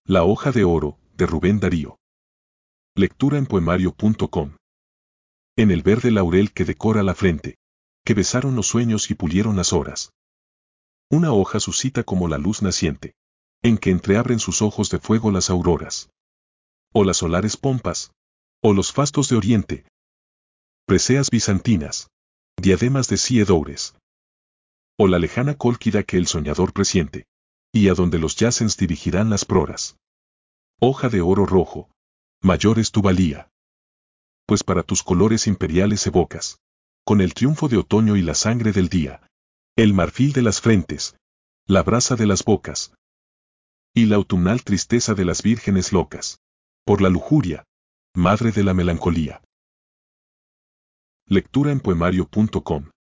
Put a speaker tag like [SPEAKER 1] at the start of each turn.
[SPEAKER 1] La hoja de oro, de Rubén Darío. Lectura en poemario.com. En el verde laurel que decora la frente, que besaron los sueños y pulieron las horas. Una hoja suscita como la luz naciente, en que entreabren sus ojos de fuego las auroras. O las solares pompas, o los fastos de oriente, preseas bizantinas, diademas de Ciedoures. O la lejana cólquida que el soñador presiente, y a donde los yacens dirigirán las proras. Hoja de oro rojo, mayor es tu valía. Pues para tus colores imperiales evocas, con el triunfo de otoño y la sangre del día, el marfil de las frentes, la brasa de las bocas, y la autumnal tristeza de las vírgenes locas, por la lujuria, madre de la melancolía. Lectura en poemario.com.